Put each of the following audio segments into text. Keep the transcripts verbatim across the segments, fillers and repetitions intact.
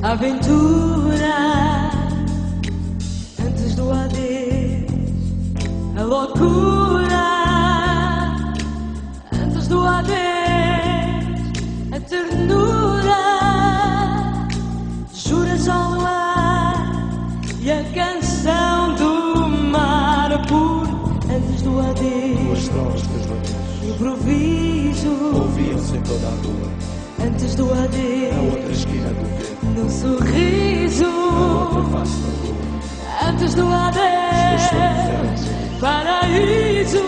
A aventura antes do adeus, a loucura antes do adeus, a ternura, juras ao luar e a canção do mar por antes do adeus. As trovas dos ladrões Improviso ouviam-se em toda a rua, antes do adeus, na outra esquina do vento, no sorriso na outra face da lua. antes do adeus, paraíso.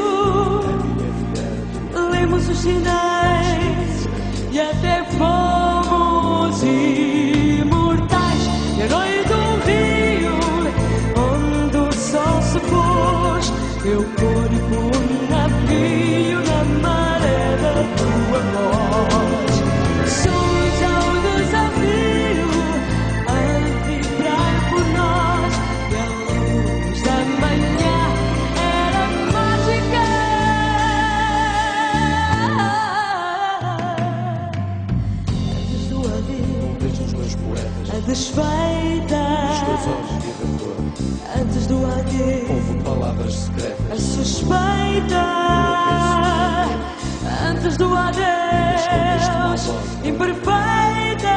Lemos os sinais e até fomos imortais. Heróis do rio onde o sol se pôs, meu corpo um navio na maré da tua voz. Sons ao desafio a vibrar por nós, e a luz da manhã era mágica. Antes do adeus, Vejo os meus poetas, a desfeita. os teus olhos de rancor. Antes do adeus, Houve palavras a secretas, suspeita. Antes do adeus, imperfeita.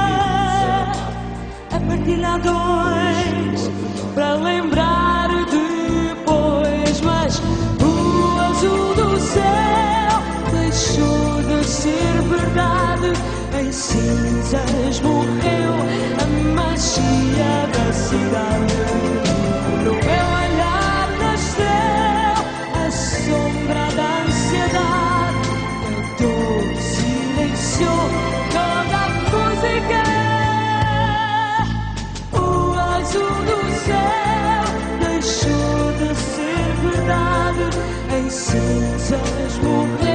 A partilhar dois para lembrar depois. Mas o azul do céu deixou de ser verdade. Em cinzas morreu a magia da cidade. No meu olhar nasceu a sombra da ansiedade. A dor silenciou toda a música. O azul do céu deixou de ser verdade. Em cinzas morreu